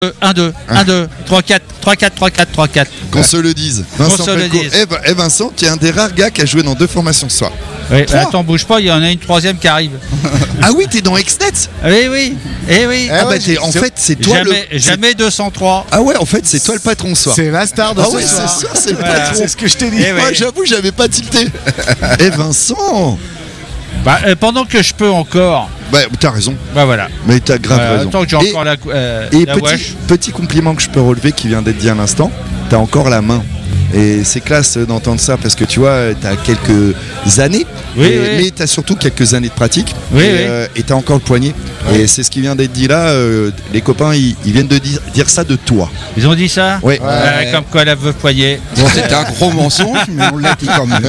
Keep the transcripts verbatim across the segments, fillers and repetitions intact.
un, deux, un, deux, trois, quatre, trois, quatre, trois, quatre, trois, quatre. Qu'on se le dise. Vincent se le Pelco. dise. Eh, ben- eh, Vincent, tu es un des rares gars qui a joué dans deux formations ce soir. Oui, Trois. bah, attends, bouge pas, il y en a une troisième qui arrive. Ah oui, t'es dans Exnet. Oui, oui, eh oui. Ah bah ouais, t'es- en c'est- fait, c'est toi Jamais, le. jamais deux cent trois. Ah ouais, en fait, c'est toi le patron ce soir. C'est la star de Ah ce ouais, soir. c'est ça, c'est le Voilà. patron. C'est ce que je t'ai dit. Eh Moi, oui. j'avoue, j'avais pas tilté. Eh Vincent. Bah, euh, pendant que je peux encore, Bah, t'as raison. bah voilà. Mais t'as grave Euh, raison. tant que j'ai Et- encore la, euh, Et la petit, wesh. petit compliment que je peux relever qui vient d'être dit à l'instant, t'as encore la main. Et c'est classe d'entendre ça parce que tu vois, t'as quelques années, Oui, et- oui. mais t'as surtout quelques années de pratique. Oui, et oui. euh, et t'as encore le poignet. Et c'est ce qui vient d'être dit là. euh, les copains, ils, ils viennent de dire, dire ça de toi. Ils ont dit ça Ouais. Euh, Comme quoi la veuve poignée. Bon, c'était un gros mensonge, mais on l'a dit quand même.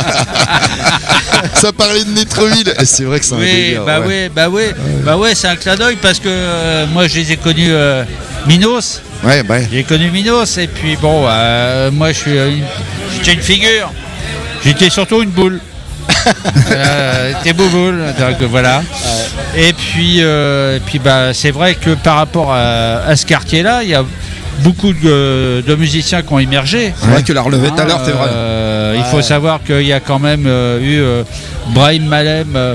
Ça parlait de Netreville. Et c'est vrai que c'est un Oui, délire. bah ouais. oui, bah oui, bah ouais, c'est un clin d'œil parce que euh, moi je les ai connus euh, Minos, Ouais, bah, j'ai connu Minos et puis bon, euh, moi je suis une, j'étais une figure, j'étais surtout une boule. euh, T'es bouboule, donc voilà. Et puis, euh, et puis bah c'est vrai que par rapport à, à ce quartier-là, il y a beaucoup de, de musiciens qui ont émergé. C'est vrai que la relevé tout à l'heure, c'est vrai. Euh, il faut savoir qu'il y a quand même euh, eu euh, Brahim Malem, euh,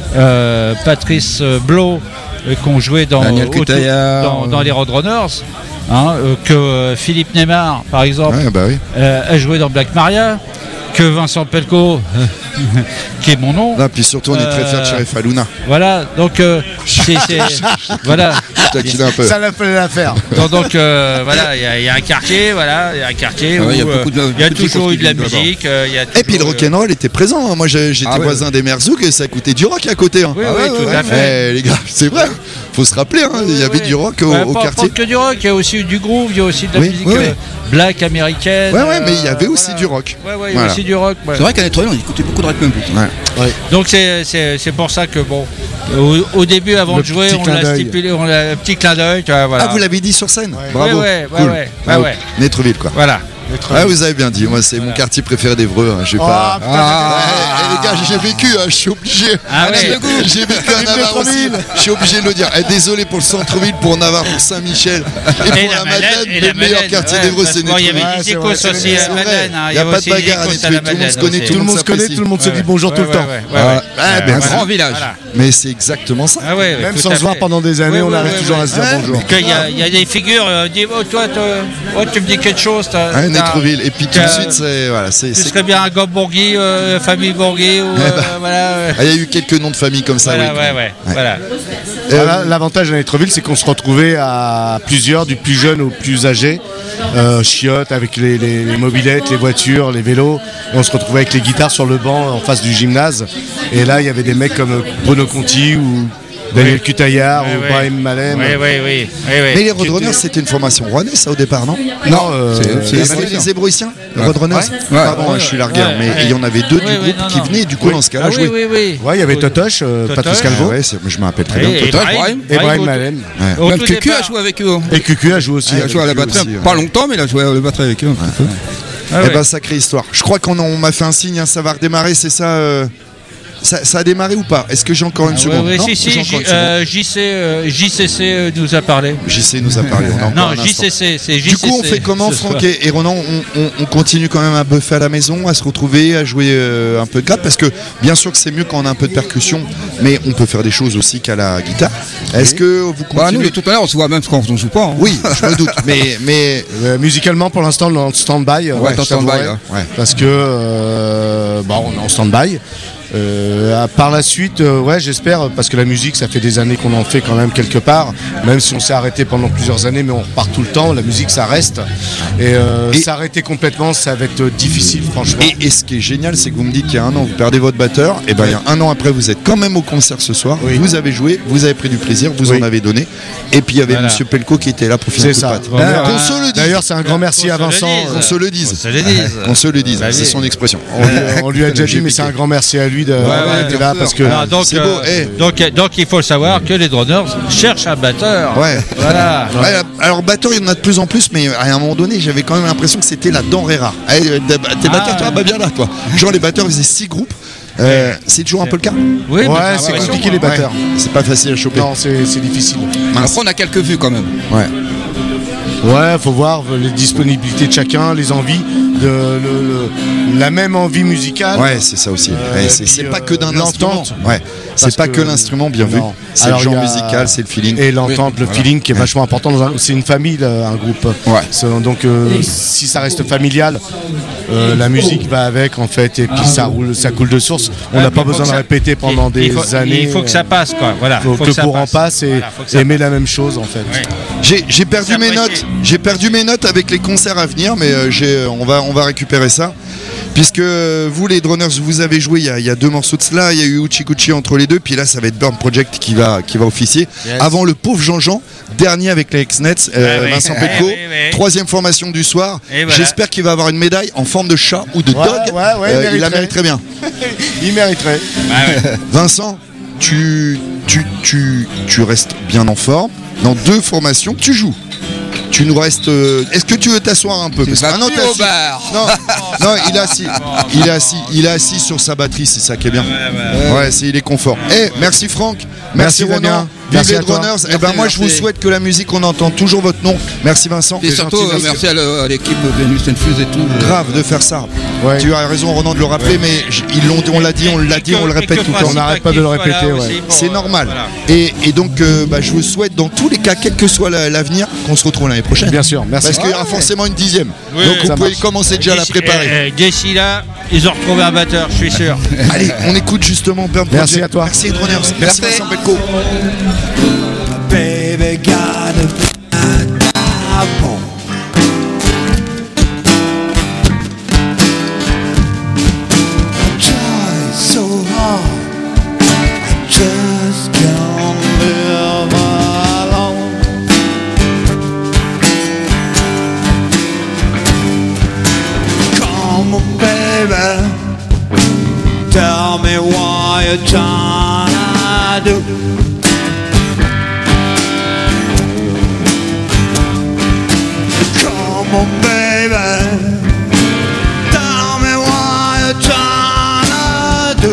euh, Patrice Blo, euh, qui ont joué dans, Daniel autour- Cutaillard, dans, euh. dans les Roadrunners. Hein, euh, que euh, Philippe Neymar, par exemple, ouais, bah oui. euh, a joué dans Black Maria. Que Vincent Pelco, qui est mon nom. Là, puis surtout, on est très Euh, fiers de Sheriff Aluna. Voilà, donc euh, c'est, c'est- voilà. Je taquine un peu. Ça l'a fait l'affaire. Donc, donc, euh, voilà, il y, a- il y a un quartier, voilà, il y a un quartier Ah où ouais, il y a euh, beaucoup de- il y a beaucoup de toujours choses eu qui de la viennent là-bas. musique. euh, il y a Et puis le toujours, euh, rock'n'roll était présent. hein. Moi, j'ai- j'étais Ah ouais. voisin des Merzoug et ça coûtait du rock à côté. hein. Oui, Ah oui, ouais, tout ouais, à ouais. fait. Eh, les gars, c'est vrai. Faut se rappeler, hein, il y avait Oui. du rock au, Ouais, au pas, quartier. pas que du rock, il y a aussi du groove, il y a aussi de la Oui, musique oui, euh, oui. black américaine. Ouais, ouais, mais il y avait euh, aussi voilà. du rock. Ouais, ouais, il y a Voilà. aussi du rock. ouais. C'est vrai qu'à Netreville, on écoutait beaucoup de rock même. Ouais. Donc c'est, c'est, c'est pour ça que bon, au, au début, avant Le de jouer, petit on clin l'a d'œil. stipulé, on l'a un petit clin d'œil, tu vois, voilà. Ah, vous l'avez dit sur scène. Ouais, Bravo. ouais, ouais, Cool. ouais, ouais, Bravo. ouais. Netreville, quoi. Voilà. Ah, vous avez bien dit. Moi, c'est mon quartier préféré d'Évreux. hein. J'ai Oh, pas. putain, Ah. Eh, eh, les gars, j'ai vécu. hein, Je suis obligé. Ah ouais. J'ai- J'ai vécu à Navarre aussi. Je suis obligé de le dire. Eh, désolé pour le centre-ville, pour Navarre, pour Saint-Michel et pour la Madeleine. et Le la meilleur Madeleine, quartier ouais, d'Évreux, parce c'est que bon, il y Netreville. avait Ouais, des c'est icônes vrai, c'est aussi vrai, à c'est la vrai. Madeleine. hein. Il y a pas de aussi des bagarre à icônes Netreville, la tout le monde se Madeleine connaît, aussi. tout Tout le monde se connaît, s'apprécie. tout le monde se dit bonjour tout le Ouais, temps. ouais, ouais, ouais, Ah, ouais. ah, ben, Ouais, c'est voilà. grand village. Voilà. Mais c'est exactement ça. Ah ouais, Même tout sans à se voir fait. pendant des années, Ouais, on ouais, arrive ouais, toujours ouais. à se dire Ouais. bonjour. Qu'il y, a- il y a des figures, euh, dis, oh, toi, toi, oh, tu me dis quelque chose. t'as- Hein, t'as- Netreville. Et puis tout de t'as- suite, c'est. Voilà, c'est. Tu c'est- serais bien un gomme Bourgui, euh, famille Bourgui, ou euh, bah. voilà. euh, Ah, il y a eu quelques noms de famille comme ça, voilà, oui. ouais, ouais, voilà. Euh, Voilà, l'avantage à Netreville, c'est qu'on se retrouvait à plusieurs, du plus jeune au plus âgé, euh, chiottes avec les, les- les mobylettes, les voitures, les vélos, et on se retrouvait avec les guitares sur le banc en face du gymnase. Et là, il y avait des mecs comme Bruno Conti ou Daniel Oui. Cutaillard Ouais, ou ouais. Brahim Malem. Oui, oui, oui. oui, oui. Mais les Roadrunners, c'était une formation rouennaise, ça, au départ, non Non, euh, c'est- Et c'est- c'était les Hébroïciens, les Ouais. Roadrunners Ouais. Pardon, Ouais. je suis largué, Ouais, mais ouais. il y en avait deux Ouais, du ouais, groupe non, qui non. venaient, du coup, Oui. dans ce cas-là, Ah oui, jouer. oui, oui. ouais, il y avait Totoche, euh, Totoche. Patrice Ah Calvo, ouais, c'est- je me rappelle très Et- bien. et Totoche, Brahim- Brahim. et Brahim au- Malem. au Même tout Cucu a départ. joué avec eux. Et Cucu a joué aussi. Il a joué à la Cucu batterie. aussi, Pas ouais. longtemps, mais il a joué à la batterie avec eux. un petit peu. Ah Eh ouais. ben, sacrée histoire. Je crois qu'on en- on m'a fait un signe, hein, ça va redémarrer, c'est ça, euh, ça ça a démarré ou pas? Est-ce que j'ai encore une Ah, seconde? ouais, ouais, Non, si, si, j'ai encore J- une seconde. euh, J C, euh, J C C euh, nous a parlé. J C nous a parlé. on a encore Non, un instant. J C C, c'est J C C. Du coup, on fait comment, ce Franck soir. et, et Ronan on, on- on continue quand même à buffer à la maison, à se retrouver, à jouer euh, un peu de gratte, parce que bien sûr que c'est mieux quand on a un peu de percussion, mais on peut faire des choses aussi qu'à la guitare. Est-ce que vous Bah, nous, continuez? de toute manière, on se voit même quand on joue pas. hein. Oui, je me doute, mais, mais Euh, musicalement, pour l'instant, on est en stand-by. euh, Ouais, t'es en je t'avouerai, stand-by, là. Ouais. Parce que, euh, bon, on est en stand-by. Euh, par la suite, euh, ouais, j'espère, parce que la musique, ça fait des années qu'on en fait quand même quelque part, même si on s'est arrêté pendant plusieurs années, mais on repart tout le temps, la musique, ça reste. Et, euh, Et- s'arrêter complètement, ça va être difficile, franchement. Et, et ce qui est génial, c'est que vous me dites qu'il y a un an, vous perdez votre batteur, et ben il y a un an après, vous êtes quand même au concert ce soir, Oui. vous avez joué, vous avez pris du plaisir, vous Oui. en avez donné, et puis il y avait Voilà. Monsieur Pelco qui était là pour faire un C'est coup de ça. patte. D'ailleurs, Qu'on se le dise. D'ailleurs, c'est un grand merci Qu'on à se le Vincent. dise. Qu'on se le dise. Qu'on se le dise. Qu'on se le dise, Bah c'est oui. son expression. On lui, on lui a déjà J'ai dit, mais piqué. c'est un grand merci à lui de- ouais, d'avoir été là, bien parce sûr. que Alors, donc, c'est beau, euh, eh. donc, donc il faut le savoir que les Droners cherchent un batteur. Ouais. Voilà. Ouais, alors batteur il y en a de plus en plus, mais à un moment donné j'avais quand même l'impression que c'était la denrée rare. Allez, euh, t'es batteur Ah. toi, bah bien là toi. Genre les batteurs ils faisaient six groupes. Euh, c'est toujours un peu le cas. Oui, mais ouais, j'ai c'est l'impression, compliqué les moi. batteurs. C'est pas facile à choper. Non, c'est c'est difficile. Mince. Après, on a quelques vues quand même. Ouais. Ouais, faut voir les disponibilités de chacun, les envies, de, le, le- la même envie musicale. Ouais, c'est ça aussi. Euh, Ouais, c'est puis, c'est pas euh, que d'un instrument. l'entente. Ouais, c'est Parce pas que, que- l'instrument, bien vu. Non. C'est le Alors, genre il y a- musical, c'est le feeling. Et l'entente, Oui, le voilà. feeling qui est vachement important. Dans un- c'est une famille, là, un groupe. Ouais. C'est- Donc, euh, si ça reste familial, euh, la musique va avec en fait, et puis ça roule, ça coule de source. On Ouais, n'a pas il faut besoin que de ça- répéter pendant il- des il faut, années. Il faut que ça passe, quoi. Voilà. Faut, faut que le ça courant passe, et Voilà, faut que ça aimer passe. la même chose en fait. Ouais. J'ai j'ai perdu C'est mes apprécié. notes. J'ai perdu mes notes avec les concerts à venir, mais euh, j'ai- on va on va récupérer ça. Puisque euh, vous les Droners, vous avez joué il y, a, il y a deux morceaux de cela, il y a eu Uchi Kuchi entre les deux, puis là ça va être Burn Project qui va qui va officier. Yes. Avant le pauvre Jean-Jean, dernier avec les X-Nets, euh, Ouais, ouais. Vincent Ouais, Petco, ouais, ouais. troisième formation du soir. Et voilà. J'espère qu'il va avoir une médaille en forme de chat ou de Ouais, dog. ouais, ouais, Euh, il la mériterait. mériterait bien. Il mériterait. Ouais, ouais. Vincent, tu, tu, tu, tu restes bien en forme. Dans deux formations, tu joues. Tu nous restes. euh, Est-ce que tu veux t'asseoir un peu? Tu Parce que- vas Ah non, plus t'es au assis. bar. Non, non, il est assis. Il est assis. Il est assis sur sa batterie, c'est ça qui est bien. Ouais, c'est il est confort. Eh, merci Franck. Merci, Merci, Ronan. Damien. Vive Merci les à toi. Droners. Eh ben Merci, moi je vous merci. souhaite que la musique on entend toujours votre nom. Merci Vincent. Et C'est surtout, gentil, euh, merci à le- à l'équipe de Venus and Fuse et tout. Grave de faire ça. Ouais. Tu as raison Ronan de le rappeler, mais j- ils l'ont, on l'a dit, on l'a dit, on le répète tout le temps. On n'arrête pas de le répéter, ouais. C'est normal. Et, et donc, euh, bah, je vous souhaite, dans tous les cas, quel que soit la- l'avenir, qu'on se retrouve l'année prochaine. Bien sûr, merci. Parce qu'il y aura Ouais. forcément une dixième. Oui, donc, oui, vous ça pouvez marche. commencer déjà à la préparer. D'ici là, ils ont retrouvé un batteur, je suis sûr. Allez, on écoute justement Burn Merci Project. à toi. Merci Droners. Merci, Merci. Vincent Belco. Baby got a apple. I try so hard, I just can't live alone. Come on, baby, tell me what you're trying to do. Come on, baby. Tell me what you're trying to do.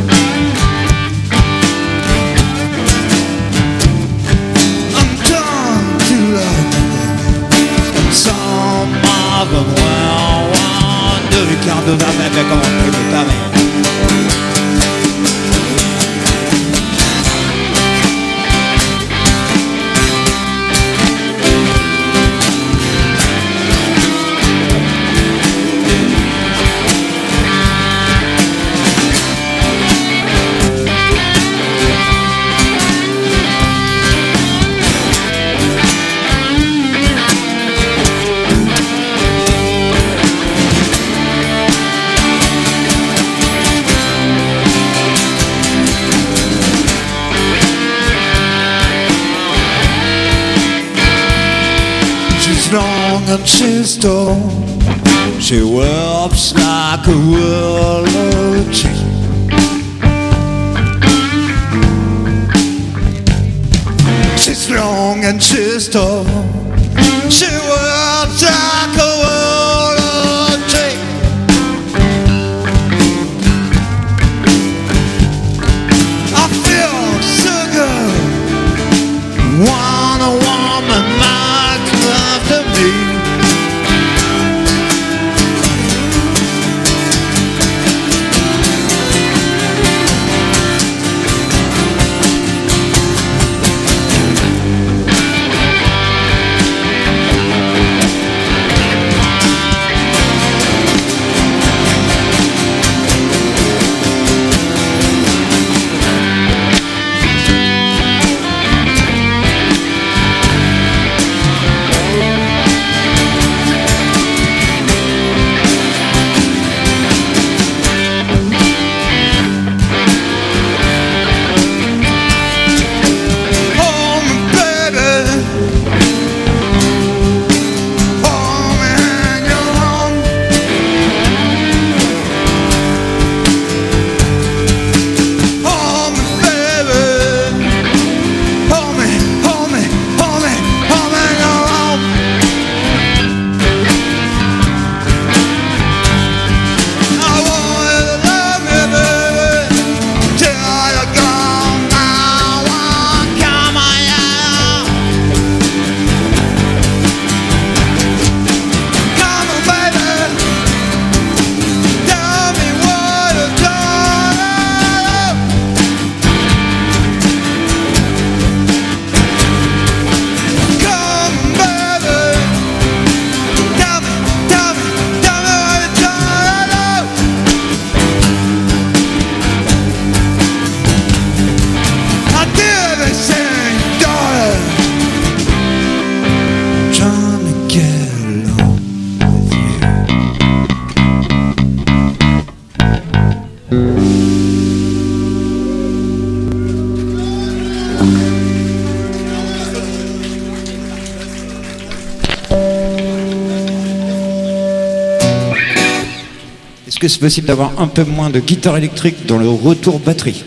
I'm trying to love you. Some of them will wonder. Du cœur de la mer, comment tu peux ta mère. She's long and she's tall. She whelps like a willow tree. She's long and she's tall. She whelps like a willow tree. I feel so good. Want a woman like love to me. Est-ce que c'est possible d'avoir un peu moins de guitare électrique dans le retour batterie?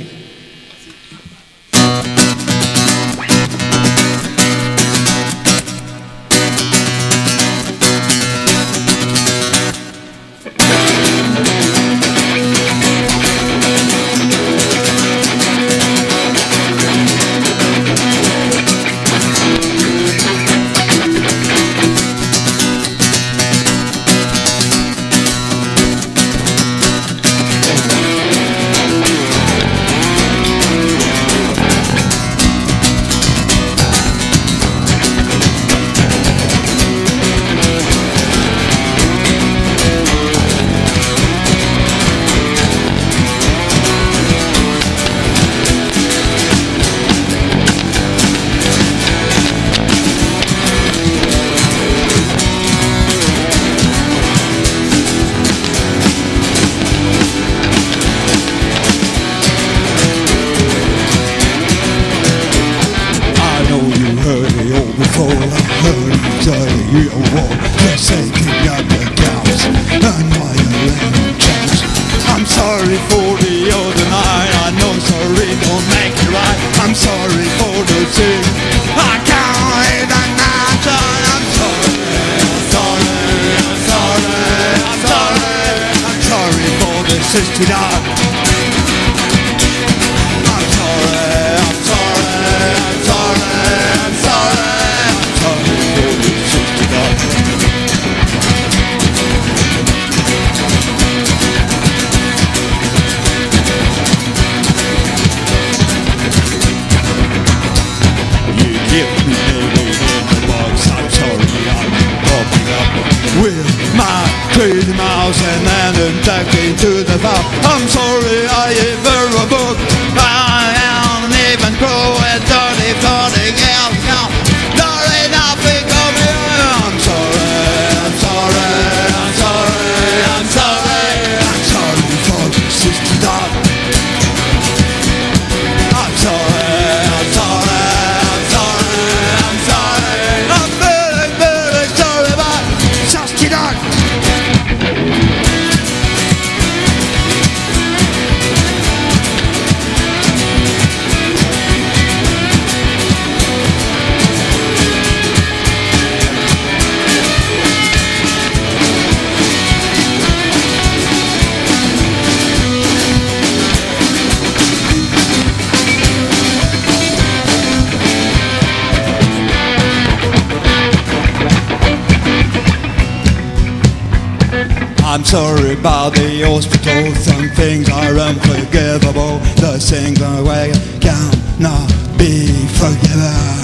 I'm sorry about the hospital, some things are unforgivable. The things away cannot be forgiven.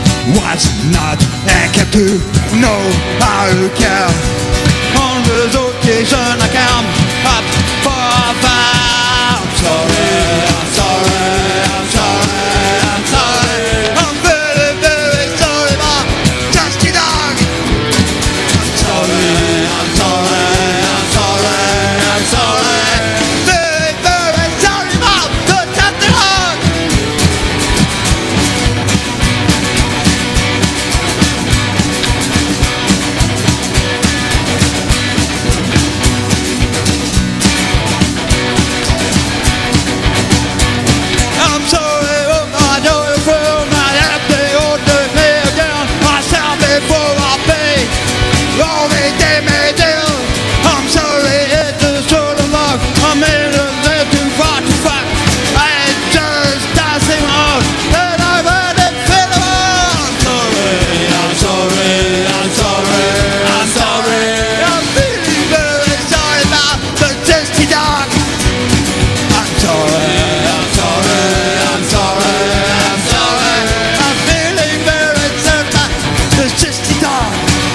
Was not I kept to know how to care. On this occasion I come up for fire. I'm sorry, I'm sorry, I'm sorry, I'm sorry. I'm very, very sorry about Dusty Dog. I'm sorry, I'm sorry. I'm sorry, very, very sorry about the Dusty Dog. I'm sorry, oh, I know you will not have to order me again. Myself before I pay all they did me do. I'm sorry, it's a sort of luck. I made a little too far to fuck. I just dancing on and I've had it fit on. I'm sorry, I'm sorry, I'm sorry, I'm sorry. I'm really very sorry about the Dusty Dog. I'm sorry, I'm sorry, I'm sorry, I'm sorry. I'm feeling very sorry about the Dusty Dog.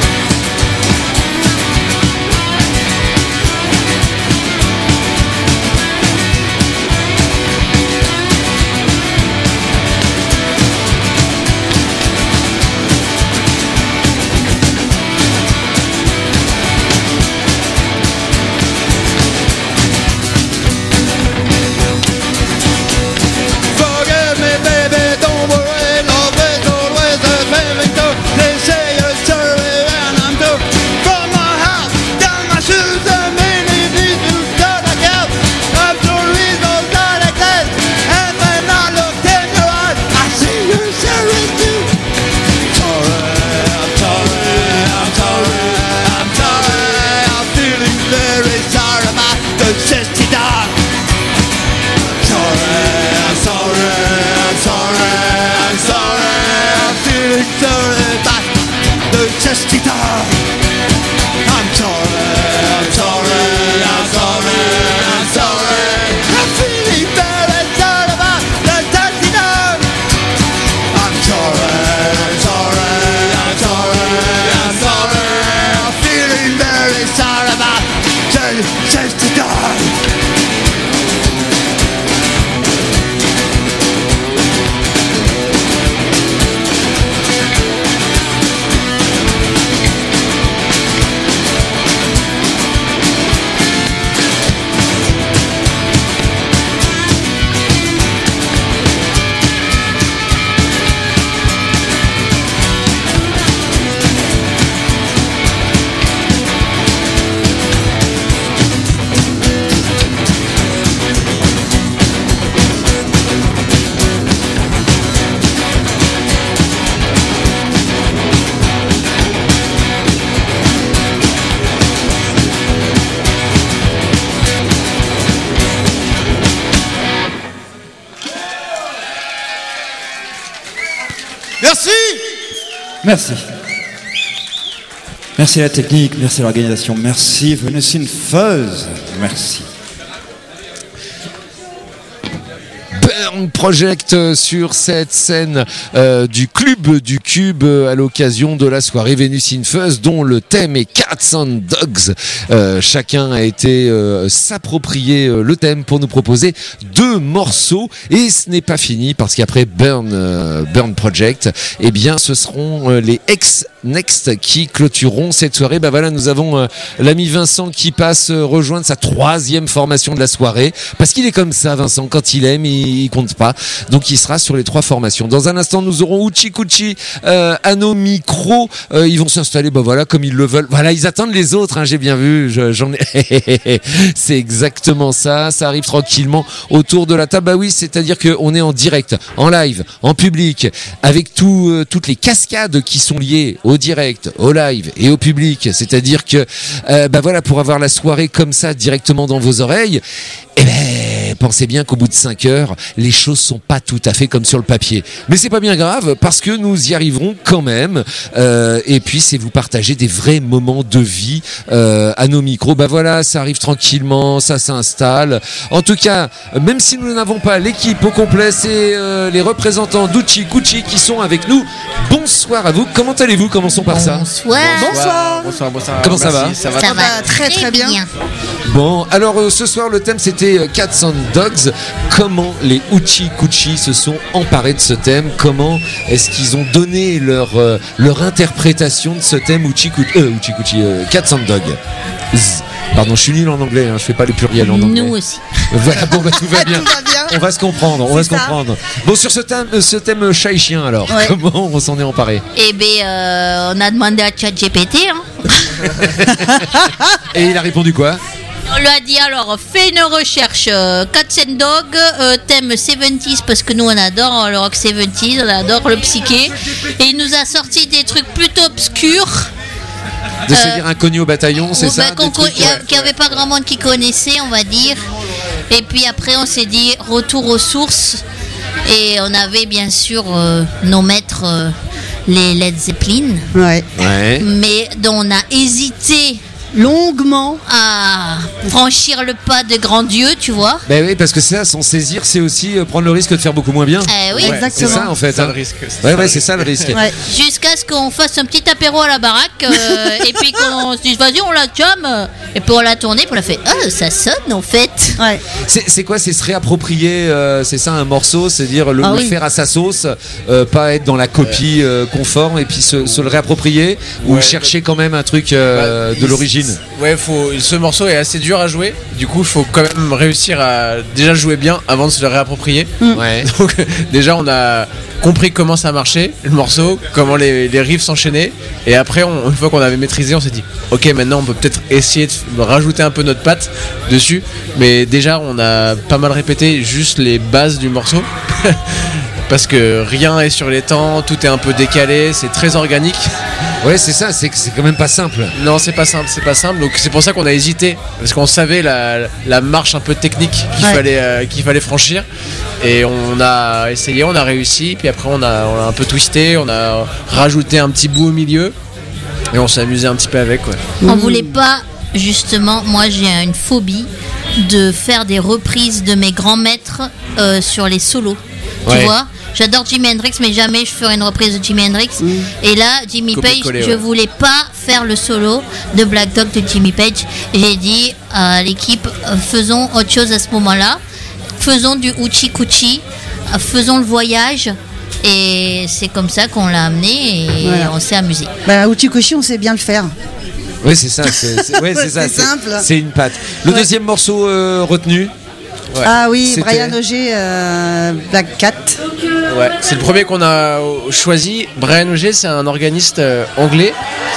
Forgive me, baby, don't worry, love is always a living too. They say you're sorry to die. I'm sorry, I'm sorry, I'm sorry, I'm sorry. I'm feeling very sorry about the dirty dog. I'm sorry, I'm sorry, I'm sorry, I'm sorry. I'm feeling very sorry about the dirty dog. Merci. Merci. Merci à la technique, merci à l'organisation, merci Venus in Fuzz, merci. Burn Project sur cette scène euh, du club du Cube à l'occasion de la soirée Venus in Fuzz dont le thème est Cats and Dogs. Euh, chacun a été euh, s'approprier euh, le thème pour nous proposer deux morceaux et ce n'est pas fini parce qu'après Burn, euh, Burn Project, eh bien ce seront euh, les ex Next qui clôtureront cette soirée. Bah voilà, nous avons euh, l'ami Vincent qui passe euh, rejoindre sa troisième formation de la soirée parce qu'il est comme ça Vincent, quand il aime il, il compte pas, donc il sera sur les trois formations. Dans un instant nous aurons Uchikuchi euh, à nos micros, euh, ils vont s'installer bah voilà comme ils le veulent, voilà ils attendent les autres hein, j'ai bien vu, je, j'en ai c'est exactement ça, ça arrive tranquillement autour de la table. Bah oui, c'est-à-dire qu'on est en direct, en live, en public, avec tout, euh, toutes les cascades qui sont liées au direct, au live et au public, c'est-à-dire que euh, bah voilà, pour avoir la soirée comme ça directement dans vos oreilles, eh ben pensez bien qu'au bout de cinq heures les choses sont pas tout à fait comme sur le papier, mais c'est pas bien grave parce que nous y arriverons quand même, euh, et puis c'est vous partager des vrais moments de vie euh, à nos micros. Bah voilà, ça arrive tranquillement, ça s'installe. En tout cas, même si nous n'avons pas l'équipe au complet, c'est euh, les représentants d'Uchikuchi qui sont avec nous. Bonsoir à vous, comment allez-vous? Commençons par ça. Bonsoir. Bonsoir. Bonsoir, bonsoir. Comment ça va? Ça va, Ça va très, très bien. Bon, alors euh, ce soir le thème c'était euh, Cats and Dogs. Comment les Uchikuchi se sont emparés de ce thème? Comment est-ce qu'ils ont donné leur euh, leur interprétation de ce thème Uchikuchi, euh, Uchikuchi euh, Cats and Dogs. Zzz. Pardon, je suis nul en anglais, hein, je fais pas les pluriels en anglais. Nous aussi. Voilà, bon bah tout va bien. Tout va bien. On va se comprendre, on C'est va se ça. comprendre. Bon, sur ce thème, euh, ce thème chat et chien alors, Ouais. comment on s'en est emparé? Eh bien, euh, on a demandé à ChatGPT. Hein. Et il a répondu quoi? On lui a dit alors, fais une recherche euh, Cats and Dog, euh, thème soixante-dix, parce que nous on adore le rock soixante-dix, on adore le psyché. Et il nous a sorti des trucs plutôt obscurs. De se Euh, dire inconnu au bataillon, c'est Ou ça? ben, qu'on des trucs, co- y a- ouais. qu'il n'y avait pas grand monde qui connaissait, on va dire. Et puis après, on s'est dit retour aux sources. Et on avait bien sûr euh, nos maîtres, euh, les Led Zeppelin. Ouais. Ouais. Mais dont on a hésité Longuement. à franchir le pas de grand Dieu, tu vois. Ben oui, parce que ça, s'en saisir, c'est aussi euh, prendre le risque de faire beaucoup moins bien. Eh oui. Ouais. C'est ça en fait. C'est ça hein. le risque. Ouais, ouais, c'est ça le risque. Ouais. Jusqu'à ce qu'on fasse un petit apéro à la baraque euh, et puis qu'on se dise vas-y on la jam et puis on l'a tourné puis on a fait oh ça sonne en fait. Ouais. C'est, c'est quoi? C'est se réapproprier, euh, c'est ça un morceau, c'est dire le, Ah le oui. faire à sa sauce, euh, pas être dans la copie euh, conforme et puis se, se le réapproprier ou Ouais. chercher quand même un truc euh, Bah, de l'origine. il- Ouais, faut, ce morceau est assez dur à jouer. Du coup, il faut quand même réussir à déjà jouer bien avant de se le réapproprier. Ouais. Donc, déjà, on a compris comment ça marchait, le morceau, comment les, les riffs s'enchaînaient. Et après, on- une fois qu'on avait maîtrisé, on s'est dit ok, maintenant on peut peut-être essayer de f- rajouter un peu notre patte dessus. Mais déjà, on a pas mal répété juste les bases du morceau. Parce que rien est sur les temps, tout est un peu décalé, c'est très organique. Ouais, c'est ça, c'est, c'est quand même pas simple. Non, c'est pas simple, c'est pas simple. Donc c'est pour ça qu'on a hésité, parce qu'on savait la, la marche un peu technique qu'il Ouais. fallait euh, qu'il fallait franchir. Et on a essayé, on a réussi. Puis après on a, on a un peu twisté, on a rajouté un petit bout au milieu. Et on s'est amusé un petit peu avec, ouais. On voulait pas, justement, moi j'ai une phobie de faire des reprises de mes grands maîtres euh, sur les solos. Tu Ouais. vois, j'adore Jimi Hendrix, mais jamais je ferai une reprise de Jimi Hendrix. Mmh. Et là, Jimmy Page, Copier-coller, je ouais. voulais pas faire le solo de Black Dog de Jimmy Page. J'ai dit à l'équipe, euh, faisons autre chose à ce moment-là. Faisons du Uchi Kuchi, euh, faisons le voyage. Et c'est comme ça qu'on l'a amené et Voilà. on s'est amusé. Bah, Uchikoshi, on sait bien le faire. Oui, c'est ça. C'est, c'est- ouais, c'est, ça, C'est simple. C'est une patte. Le Ouais. deuxième morceau euh, retenu. Ouais. Ah oui, C'était- Brian Auger, euh, Black Cat. Ouais, c'est le premier qu'on a choisi. Brian Auger, c'est un organiste euh, anglais.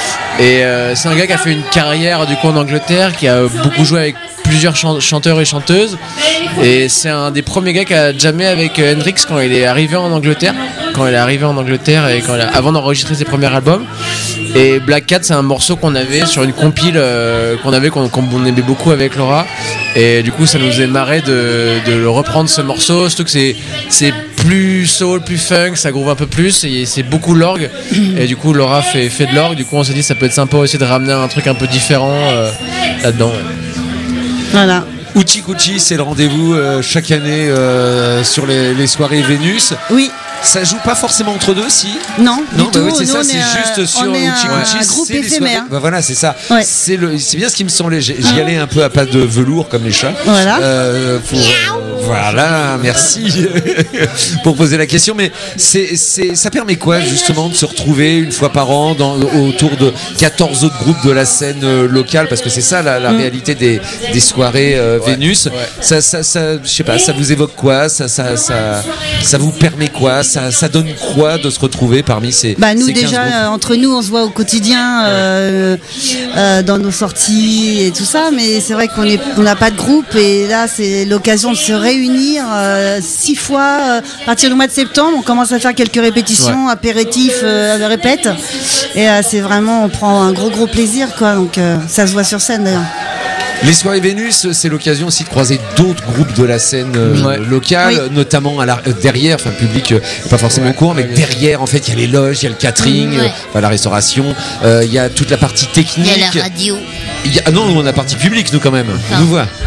Et euh, c'est un gars qui a fait une carrière du coup en Angleterre, qui a beaucoup joué avec plusieurs chan- chanteurs et chanteuses. Et c'est un des premiers gars qui a jammé avec euh, Hendrix quand il est arrivé en Angleterre. Quand il est arrivé en Angleterre et quand il a- avant d'enregistrer ses premiers albums. Et Black Cat, c'est un morceau qu'on avait sur une compile euh, qu'on avait, qu'on, qu'on aimait beaucoup avec Laura. Et du coup, ça nous est marré de, de le reprendre ce morceau. Surtout que c'est, c'est plus soul, plus funk, ça groove un peu plus. Et c'est beaucoup l'orgue. Et du coup, Laura fait, fait de l'orgue. Du coup, on s'est dit ça peut être sympa aussi de ramener un truc un peu différent euh, là-dedans. Ouais. Voilà. Uchi Kuchi, c'est le rendez-vous euh, chaque année euh, sur les, les soirées Vénus. Oui. Ça joue pas forcément entre deux, si Non, Non, du bah tout. oui, c'est Nous, ça, on c'est est un- juste sur on est Uchi un- Kuchi. un groupe c'est les éphémère. soirées- Bah voilà, c'est ça. Ouais. C'est, le, c'est bien ce qui me semblait. J'ai- J'y allais un peu à pas de velours comme les chats. Voilà. Euh, pour, euh, voilà, merci pour poser la question. Mais c'est, c'est, ça permet quoi justement de se retrouver une fois par an dans, autour de quatorze autres groupes de la scène euh, locale, parce que c'est ça la, la Mm. réalité des, des soirées euh, Ouais, Vénus. ouais. Ça, ça, ça, je sais pas, ça vous évoque quoi, ça, ça, ça, ça vous permet quoi, ça, ça donne quoi de se retrouver parmi ces Bah nous ces quinze déjà groupes euh, entre nous on se voit au quotidien euh, euh, dans nos sorties et tout ça, mais c'est vrai qu'on est on n'a pas de groupe et là c'est l'occasion de se réunir euh, six fois euh, à partir du mois de septembre. On commence à faire quelques répétitions, apéritifs, euh, répètes et euh, c'est vraiment on prend un gros gros plaisir quoi, donc euh, ça se voit sur scène d'ailleurs. Les soirées Vénus, c'est l'occasion aussi de croiser d'autres groupes de la scène euh, Ouais. locale, Oui. notamment à la, euh, derrière, enfin le public euh, pas forcément au courant, mais derrière en fait il y a les loges, il y a le catering, Ouais. euh, enfin, la restauration, euh, il y a toute la partie Il y technique. a la radio. Il y a- ah non, nous on a partie publique nous quand même. Ah. Nous voit.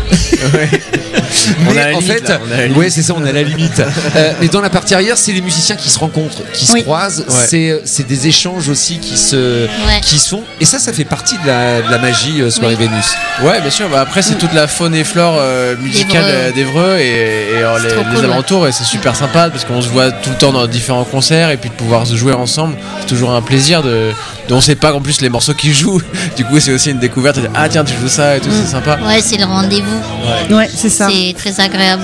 On Mais a la en limite, fait, là, on a la limite. ouais, c'est ça, on a la limite. Euh, mais dans la partie arrière, c'est les musiciens qui se rencontrent, qui se Oui. croisent. Ouais. C'est, c'est des échanges aussi qui se, Ouais. qui se font. Et ça, ça fait partie de la, de la magie euh, soirée Oui. Vénus. Ouais, bien sûr. Bah après, c'est toute la faune et flore euh, musicale D'Évreux. euh, d'Évreux et, et, euh, C'est les, trop les cool, alentours. Et c'est super sympa parce qu'on se voit tout le temps dans différents concerts et puis de pouvoir se jouer ensemble. C'est toujours un plaisir de. de on sait pas en plus les morceaux qu'ils jouent. Du coup, c'est aussi une découverte. De dire, ah tiens, tu joues ça et tout, c'est sympa. Ouais, c'est le rendez-vous. Ouais, c'est ça. C'est très agréable.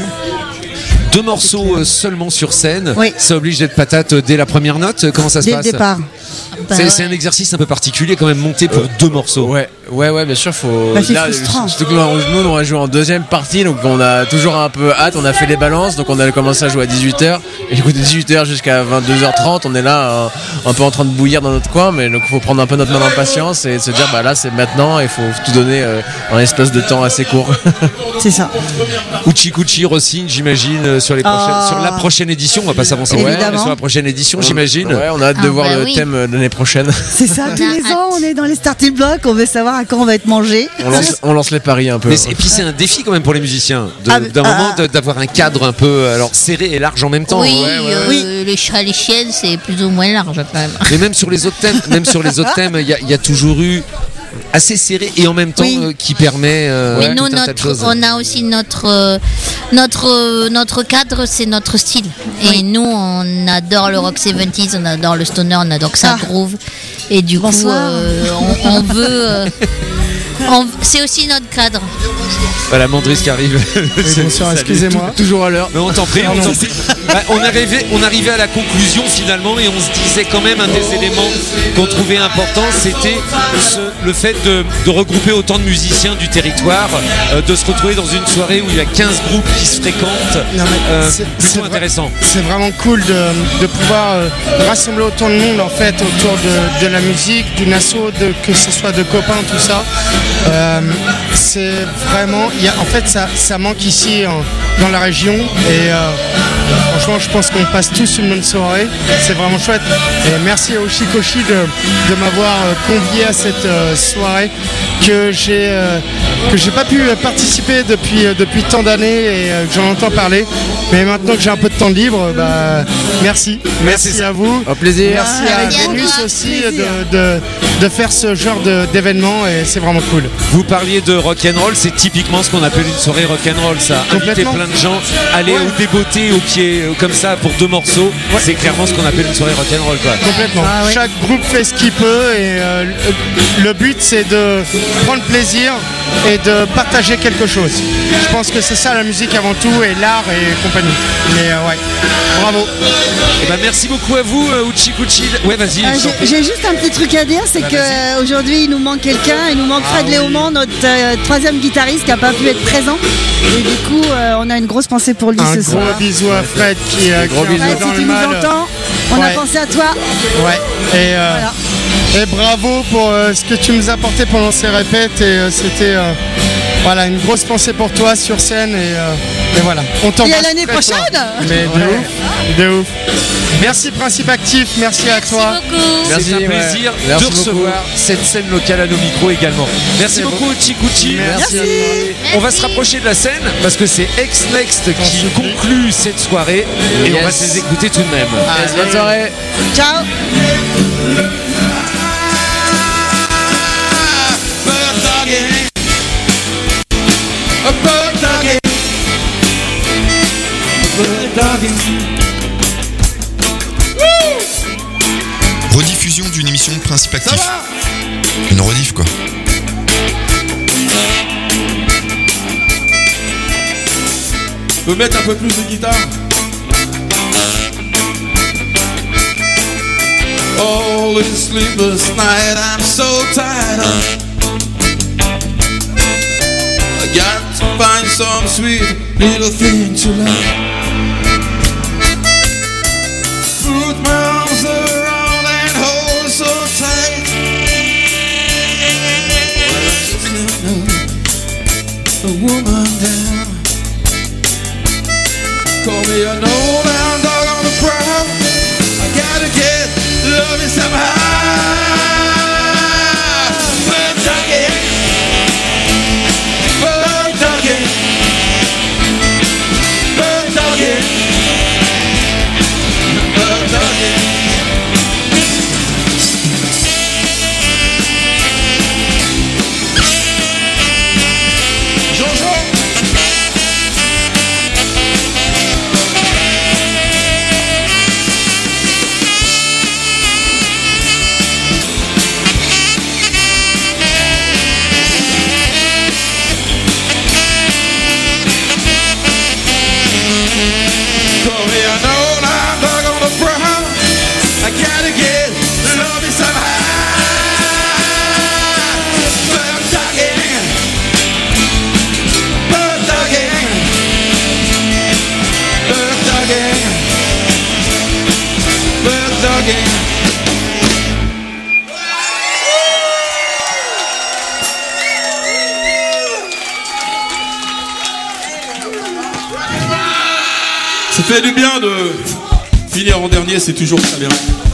Deux morceaux euh, seulement sur scène. Oui. Ça oblige d'être patate euh, dès la première note. Comment ça se Dès le passe départ. Bah c'est, ouais. c'est un exercice un peu particulier quand même monter pour deux morceaux. Ouais, ouais, ouais, bien sûr, faut. Bah, c'est frustrant. surtout que nous, nous, on a joué en deuxième partie, donc on a toujours un peu hâte. On a fait les balances, donc on a commencé à jouer à dix-huit heures. Et du coup, de dix-huit heures jusqu'à vingt-deux heures trente, on est là, un, un peu en train de bouillir dans notre coin, mais donc il faut prendre un peu notre mal en patience et se dire, bah là, c'est maintenant, il faut tout donner euh, en espace de temps assez court. C'est ça. Uchi Kuchi, Rossine, j'imagine, euh, sur, les prochaines, Ah. sur la prochaine édition. On va pas s'avancer loin, Évidemment. mais sur la prochaine édition, j'imagine. Ouais, on a hâte de Ah, voir bah le oui. thème euh, de l'année prochaine. C'est ça, tous les ans on est dans les starting blocks, on veut savoir à quand on va être mangé. On lance, on lance les paris un peu. Mais c'est- et puis c'est un défi quand même pour les musiciens de- Ah, d'un ah, moment ah. de- d'avoir un cadre un peu alors serré et large en même temps. Oui, Ouais, ouais. euh, Oui. les chats, les chiennes, c'est plus ou moins large quand même. Mais même sur les autres thèmes, même sur les autres thèmes, il y, a- il y a toujours eu assez serré et en même temps Oui. euh, qui permet. euh, Mais tout nous, un tas de notre, choses. on a aussi notre, euh, notre, euh, notre cadre, c'est notre style. Et nous, on adore le rock soixante-dix, on adore le stoner, on adore que ça Ah. groove. Et du coup, Bonsoir. euh, on, on veut. euh, on- c'est aussi notre cadre. Voilà, Mandris qui arrive. bonsoir, Salut. excusez-moi. Toujours à l'heure. Mais on t'en prie, on t'en prie. Bah, on, arrivait, on arrivait à la conclusion finalement et on se disait quand même un des éléments qu'on trouvait important, c'était ce- le fait de, de regrouper autant de musiciens du territoire, euh, de se retrouver dans une soirée où il y a quinze groupes qui se fréquentent. Non, mais Euh, c'est- plutôt c'est vra- intéressant. C'est vraiment cool de, de pouvoir euh, rassembler autant de monde en fait autour de, de la musique, d'une asso, de, que ce soit de copains, tout ça. Euh, c'est vraiment, il y a, en fait, ça, ça manque ici en- dans la région et euh, franchement, je pense qu'on passe tous une bonne soirée. C'est vraiment chouette. Et merci à Oshikoshi de, de m'avoir euh, convié à cette euh, soirée que j'ai euh, que j'ai pas pu euh, participer depuis euh, depuis tant d'années et euh, que j'en entends parler. Mais maintenant que j'ai un peu de temps libre, bah merci, merci à vous. Au plaisir. Merci Ah, à avec Vénus toi. aussi Plaisir. de, de, de faire ce genre de- d'événement et c'est vraiment cool. Vous parliez de rock'n'roll, c'est typiquement ce qu'on appelle une soirée rock'n'roll, ça. Inviter Complètement. plein de gens, aller Ouais. au débeauté au pied euh, comme ça pour deux morceaux, c'est clairement ce qu'on appelle une soirée rock'n'roll, quoi. Complètement. Ah ouais. Chaque groupe fait ce qu'il peut et euh, le, le but c'est de prendre plaisir et de partager quelque chose. Je pense que c'est ça la musique avant tout et l'art et compagnie. Mais euh, ouais, bravo. Eh ben, merci beaucoup à vous, euh, Uchikuchi. Ouais, vas-y. Euh, je t'en j'ai- prie. J'ai juste un petit truc à dire, c'est Bah, qu'aujourd'hui il nous manque quelqu'un, il nous manque Fred Léaumont, notre euh, troisième guitariste qui n'a pas pu être présent. Et du coup, euh, on a une grosse pensée pour lui Un ce gros soir. bisou à Fred qui, euh, Gros qui est un bisous. peu Fred, dans si le tu nous mal. entends, on a Ouais. pensé à toi. Ouais. Et, euh, Voilà. et bravo pour euh, ce que tu nous as apporté pendant ces répètes et euh, c'était euh, voilà une grosse pensée pour toi sur scène et, euh, et voilà. On Et t'embrasse à l'année très fort. prochaine. Mais de ouf, de ouf. Merci Principe Actif, merci à toi. Merci beaucoup. Merci, C'est un ouais. plaisir Merci de recevoir cette scène locale à nos micros également. Merci beaucoup Uchikuchi. Merci. On va se rapprocher de la scène parce que c'est X-Next qui conclut cette soirée et on va Yes. se les écouter tout de même. Yes, bonne soirée. Ciao. Rediffusion d'une émission de Principe Actif. Une rediff quoi. Je peux mettre un peu plus de guitare. All this sleepless night, I'm so tired of. I got to find some sweet little thing to love. Put my arms around and hold so tight. Just never know a woman down. Call me an old hound dog on the prowl. I gotta get loving somehow. Bird talking, bird talking, bird talking, bird talking. Jojo. Call me an old hound dog on the prowl. I gotta get loving somehow. Bird talking, bird talking, bird talking, bird talking. Ça fait du bien de finir en dernier, c'est toujours très bien.